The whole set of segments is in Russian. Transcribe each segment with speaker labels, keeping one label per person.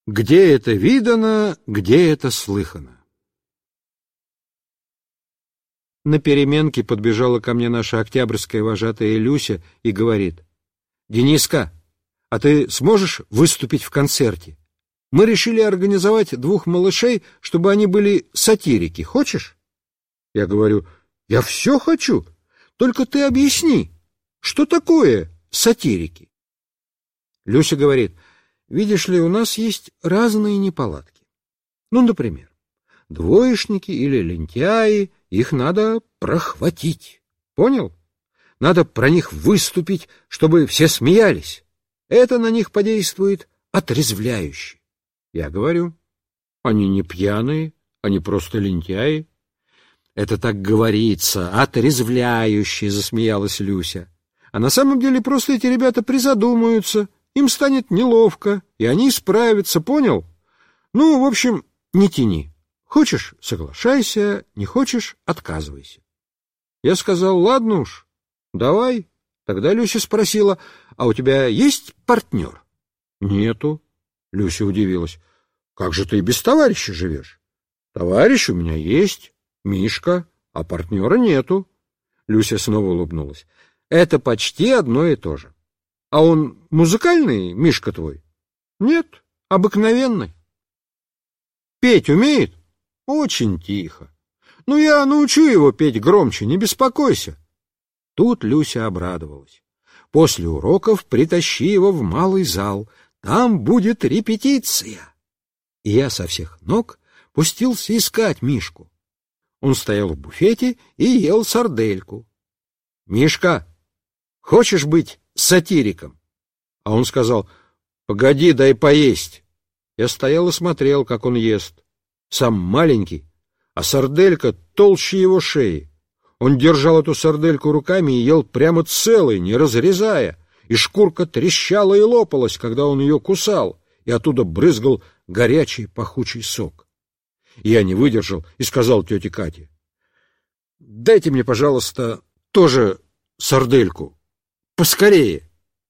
Speaker 1: Где это видано, где это слыхано? На переменке подбежала ко мне наша октябрьская вожатая Люся и говорит: «Дениска, а ты сможешь выступить в концерте? Мы решили организовать 2 малышей, чтобы они были сатирики. Хочешь?» Я говорю: «Я все хочу, только ты объясни, что такое сатирики?» Люся говорит: «Видишь ли, у нас есть разные неполадки. Ну, например, двоечники или лентяи, их надо прохватить. Понял? Надо про них выступить, чтобы все смеялись. Это на них подействует отрезвляюще». Я говорю: «Они не пьяные, они просто лентяи». «Это так говорится, отрезвляюще», — засмеялась Люся. «А на самом деле просто эти ребята призадумаются, им станет неловко, и они исправятся, понял? Ну, в общем, не тяни. Хочешь — соглашайся, не хочешь — отказывайся». Я сказал: «Ладно уж, давай». Тогда Люся спросила: «А у тебя есть партнер?» «Нету». Люся удивилась: «Как же ты и без товарища живешь?» «Товарищ у меня есть, Мишка, а партнера нету». Люся снова улыбнулась. «Это почти одно и то же. А он музыкальный, Мишка твой?» «Нет, обыкновенный». «Петь умеет?» «Очень тихо». «Ну, я научу его петь громче, не беспокойся». Тут Люся обрадовалась. «После уроков притащи его в малый зал, там будет репетиция». И я со всех ног пустился искать Мишку. Он стоял в буфете и ел сардельку. «Мишка, хочешь быть сатириком?» А он сказал: «Погоди, дай поесть». Я стоял и смотрел, как он ест. Сам маленький, а сарделька толще его шеи. Он держал эту сардельку руками и ел прямо целой, не разрезая, и шкурка трещала и лопалась, когда он ее кусал, и оттуда брызгал горячий пахучий сок. Я не выдержал и сказал тете Кате: «Дайте мне, пожалуйста, тоже сардельку. Поскорее».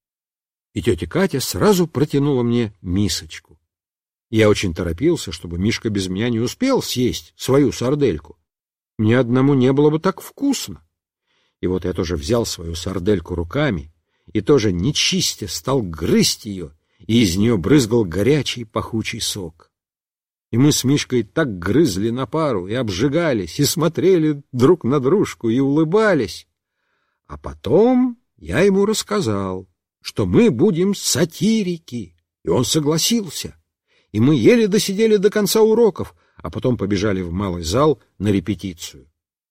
Speaker 1: И тетя Катя сразу протянула мне мисочку. Я очень торопился, чтобы Мишка без меня не успел съесть свою сардельку. Мне одному не было бы так вкусно. И вот я тоже взял свою сардельку руками и тоже, не чистя, стал грызть ее, и из нее брызгал горячий пахучий сок. И мы с Мишкой так грызли на пару, и обжигались, и смотрели друг на дружку, и улыбались. А потом я ему рассказал, что мы будем сатирики, и он согласился. И мы еле досидели до конца уроков, а потом побежали в малый зал на репетицию.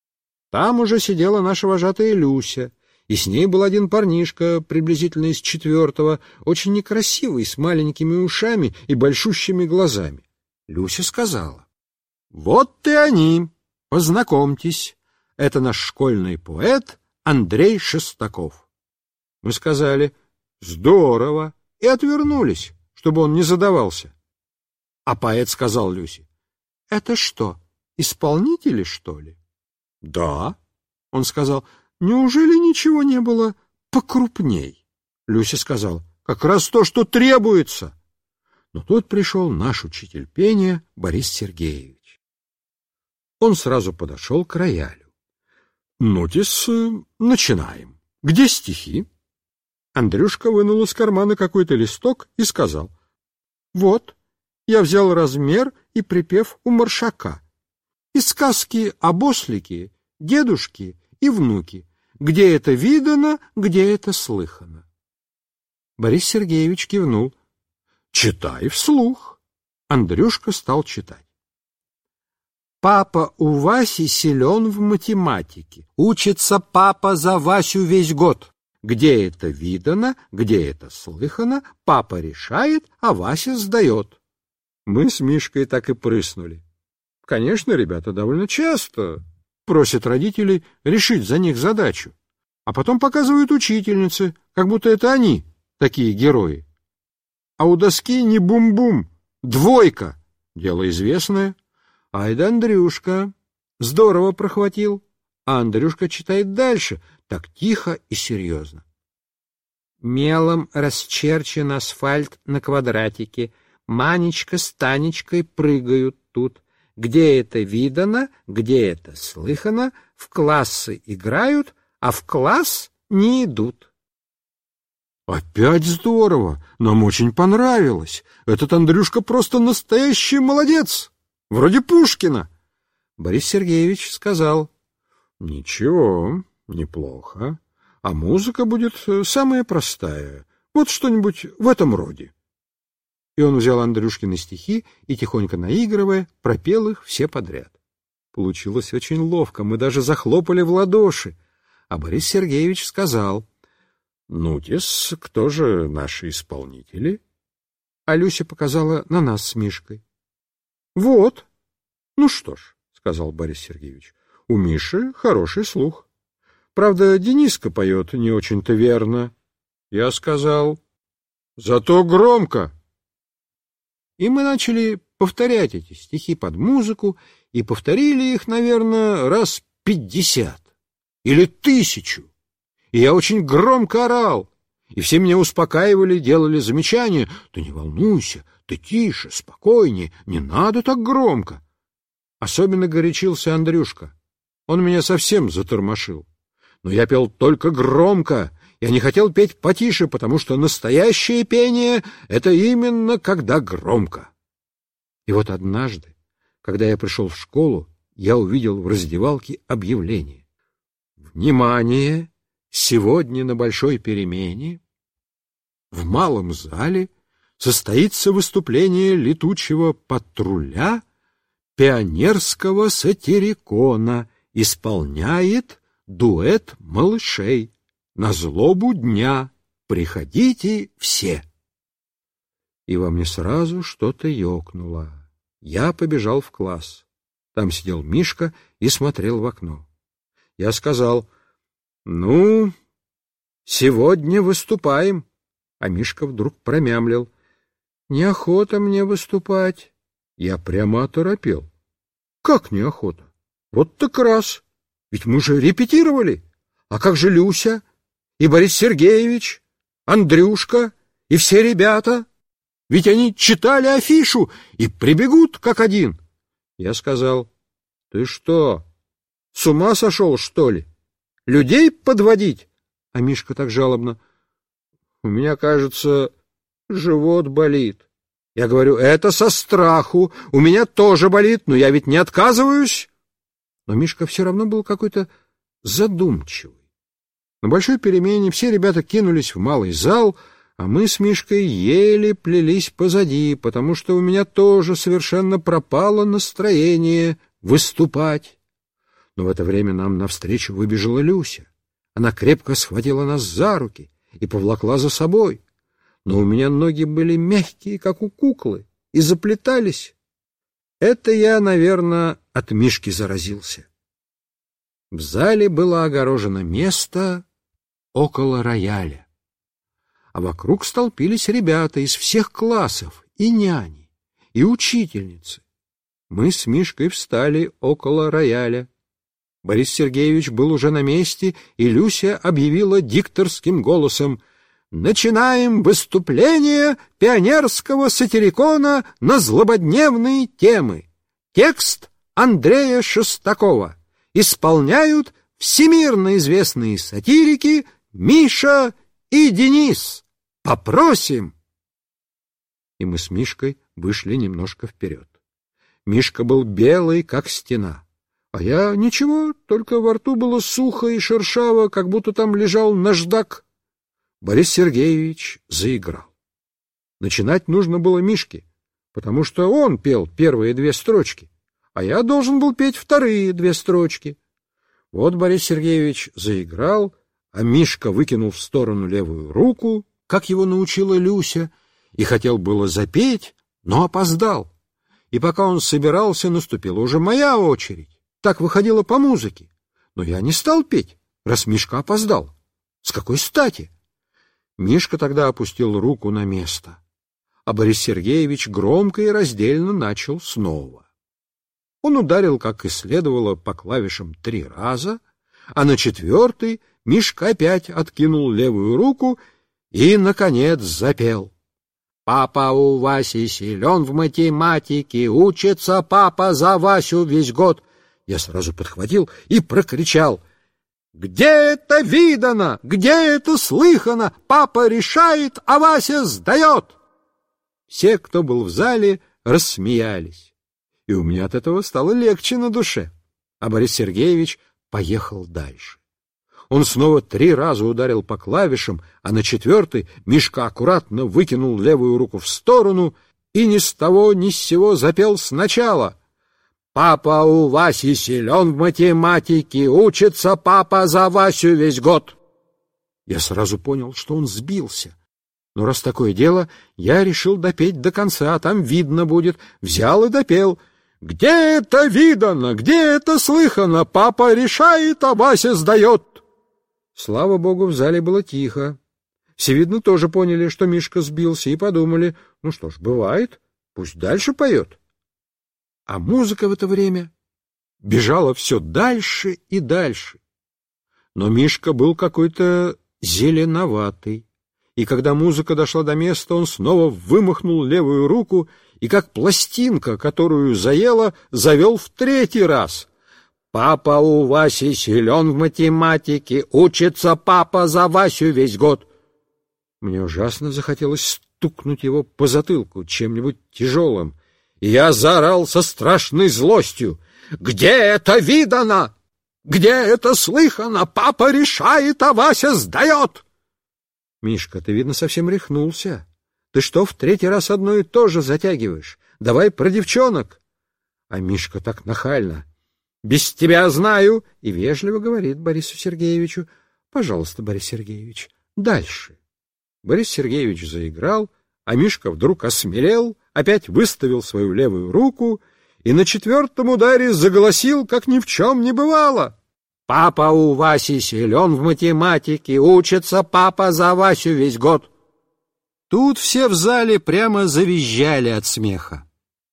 Speaker 1: Там уже сидела наша вожатая Люся, и с ней был один парнишка, приблизительно из 4-го, очень некрасивый, с маленькими ушами и большущими глазами. Люся сказала: «Вот и они, познакомьтесь, это наш школьный поэт Андрей Шестаков». Мы сказали: «Здорово», и отвернулись, чтобы он не задавался. А поэт сказал Люсе: «Это что, исполнители, что ли?» «Да», — он сказал. «Неужели ничего не было покрупней?» Люся сказала: «Как раз то, что требуется». Но тут пришел наш учитель пения Борис Сергеевич. Он сразу подошел к роялю. «Ну-тес, начинаем. Где стихи?» Андрюшка вынул из кармана какой-то листок и сказал: «Вот, я взял размер и припев у Маршака. Из сказки об ослике, дедушке и внуке. Где это видано, где это слыхано». Борис Сергеевич кивнул. «Читай вслух». Андрюшка стал читать. «Папа у Васи силен в математике. Учится папа за Васю весь год. Где это видано, где это слыхано, папа решает, а Вася сдает». Мы с Мишкой так и прыснули. Конечно, ребята довольно часто просят родителей решить за них задачу, а потом показывают учительнице, как будто это они такие герои. А у доски не бум-бум, 2, дело известное. Ай да Андрюшка, здорово прохватил. А Андрюшка читает дальше, так тихо и серьезно. «Мелом расчерчен асфальт на квадратике, Манечка с Танечкой прыгают тут. Где это видано, где это слыхано, в классы играют, а в класс не идут. Опять здорово, нам очень понравилось. Этот Андрюшка просто настоящий молодец, вроде Пушкина. Борис Сергеевич сказал: ничего, неплохо, а музыка будет самая простая, вот что-нибудь в этом роде. И он взял Андрюшкины стихи и, тихонько наигрывая, пропел их все подряд. Получилось очень ловко, мы даже захлопали в ладоши. А Борис Сергеевич сказал: ну-тес, кто же наши исполнители? А Люся показала на нас с Мишкой. Вот. Ну что ж, сказал Борис Сергеевич, у Миши хороший слух. Правда, Дениска поет не очень-то верно. Я сказал: зато громко. И мы начали повторять эти стихи под музыку, и повторили их, наверное, раз 50 или 1000. И я очень громко орал, и все меня успокаивали, делали замечания: ты не волнуйся, ты тише, спокойнее, не надо так громко. Особенно горячился Андрюшка. Он меня совсем затормошил. Но я пел только громко. Я не хотел петь потише, потому что настоящее пение — это именно когда громко. И вот однажды, когда я пришел в школу, я увидел в раздевалке объявление: «Внимание! Сегодня на большой перемене в малом зале состоится выступление летучего патруля пионерского сатирикона. Исполняет дуэт малышей. На злобу дня приходите все». И во мне сразу что-то ёкнуло. Я побежал в класс. Там сидел Мишка и смотрел в окно. Я сказал: ну, сегодня выступаем. А Мишка вдруг промямлил: неохота мне выступать. Я прямо оторопел. Как неохота? Вот так раз. Ведь мы же репетировали. А как же Люся? И Борис Сергеевич? Андрюшка? И все ребята? Ведь они читали афишу и прибегут как один. Я сказал: ты что, с ума сошел, что ли? Людей подводить? А Мишка так жалобно: у меня, кажется, живот болит. Я говорю: это со страху, у меня тоже болит, но я ведь не отказываюсь. Но Мишка все равно был какой-то задумчивый. На большой перемене все ребята кинулись в малый зал, а мы с Мишкой еле плелись позади, потому что у меня тоже совершенно пропало настроение выступать. Но в это время нам навстречу выбежала Люся. Она крепко схватила нас за руки и повлакла за собой. Но у меня ноги были мягкие, как у куклы, и заплетались. Это я, наверное, от Мишки заразился. В зале было огорожено место около рояля, а вокруг столпились ребята из всех классов, и няни, и учительницы. Мы с Мишкой встали около рояля. Борис Сергеевич был уже на месте, и Люся объявила дикторским голосом: «Начинаем выступление пионерского сатирикона на злободневные темы. Текст Андрея Шестакова. Исполняют всемирно известные сатирики Миша и Денис. Попросим!» И мы с Мишкой вышли немножко вперед. Мишка был белый, как стена, а я ничего, только во рту было сухо и шершаво, как будто там лежал наждак. Борис Сергеевич заиграл. Начинать нужно было Мишке, потому что он пел первые 2 строчки, а я должен был петь вторые 2 строчки. Вот Борис Сергеевич заиграл, а Мишка выкинул в сторону левую руку, как его научила Люся, и хотел было запеть, но опоздал. И пока он собирался, наступила уже моя очередь. Так выходило по музыке. Но я не стал петь, раз Мишка опоздал. С какой стати? Мишка тогда опустил руку на место, а Борис Сергеевич громко и раздельно начал снова. Он ударил, как и следовало, по клавишам 3 раза, а на 4-й Мишка опять откинул левую руку и, наконец, запел. Папа у Васи силен в математике, учится папа за Васю весь год. Я сразу подхватил и прокричал: «Где это видано? Где это слыхано? Папа решает, а Вася сдает!» Все, кто был в зале, рассмеялись, и у меня от этого стало легче на душе. А Борис Сергеевич поехал дальше. Он снова 3 раза ударил по клавишам, а на 4-й Мишка аккуратно выкинул левую руку в сторону и ни с того ни с сего запел сначала: «Папа у Васи силен в математике, учится папа за Васю весь год». Я сразу понял, что он сбился. Но раз такое дело, я решил допеть до конца, там видно будет. Взял и допел: «Где это видано, где это слыхано? Папа решает, а Вася сдает». Слава богу, в зале было тихо. Все, видно, тоже поняли, что Мишка сбился, и подумали: ну что ж, бывает, пусть дальше поет. А музыка в это время бежала все дальше и дальше. Но Мишка был какой-то зеленоватый, и когда музыка дошла до места, он снова вымахнул левую руку и, как пластинка, которую заело, завел в 3-й раз: «Папа у Васи силен в математике, учится папа за Васю весь год». Мне ужасно захотелось стукнуть его по затылку чем-нибудь тяжелым, и я заорал со страшной злостью: «Где это видано? Где это слыхано? Папа решает, а Вася сдает!» «Мишка, ты, видно, совсем рехнулся. Ты что, в 3-й раз одно и то же затягиваешь? Давай про девчонок». А Мишка так нахально: «Без тебя знаю», и вежливо говорит Борису Сергеевичу: «Пожалуйста, Борис Сергеевич, дальше». Борис Сергеевич заиграл, а Мишка вдруг осмелел, опять выставил свою левую руку и на 4-м ударе заголосил, как ни в чем не бывало: «Папа у Васи силен в математике, учится папа за Васю весь год». Тут все в зале прямо завизжали от смеха.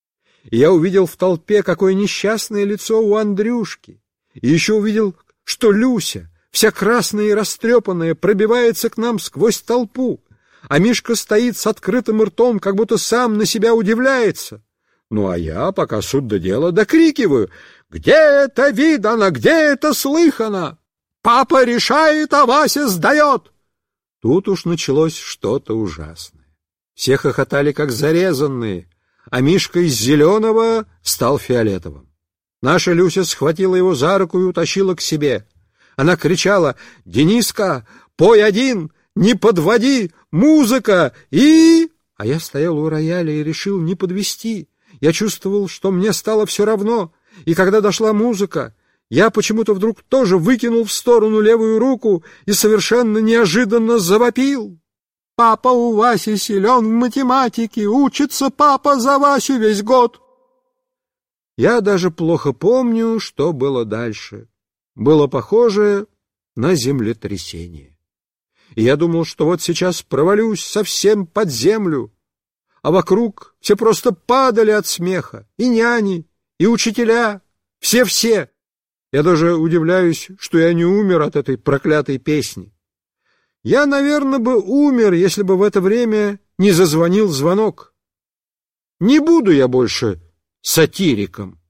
Speaker 1: Я увидел в толпе, какое несчастное лицо у Андрюшки, и еще увидел, что Люся, вся красная и растрепанная, пробивается к нам сквозь толпу, а Мишка стоит с открытым ртом, как будто сам на себя удивляется. Ну, а я, пока суд до дела, докрикиваю: «Где это видано, где это слыхано? Папа решает, а Вася сдает!» Тут уж началось что-то ужасное. Все хохотали, как зарезанные, а Мишка из зеленого стал фиолетовым. Наша Люся схватила его за руку и утащила к себе. Она кричала: «Дениска, пой один, не подводи, музыка и...» А я стоял у рояля и решил не подвести. Я чувствовал, что мне стало все равно, и когда дошла музыка, я почему-то вдруг тоже выкинул в сторону левую руку и совершенно неожиданно завопил: «Папа у Васи силен в математике, учится папа за Васю весь год». Я даже плохо помню, что было дальше. Было похоже на землетрясение. И я думал, что вот сейчас провалюсь совсем под землю, а вокруг все просто падали от смеха, и няни, и учителя, все-все. Я даже удивляюсь, что я не умер от этой проклятой песни. Я, наверное, бы умер, если бы в это время не зазвонил звонок. Не буду я больше сатириком.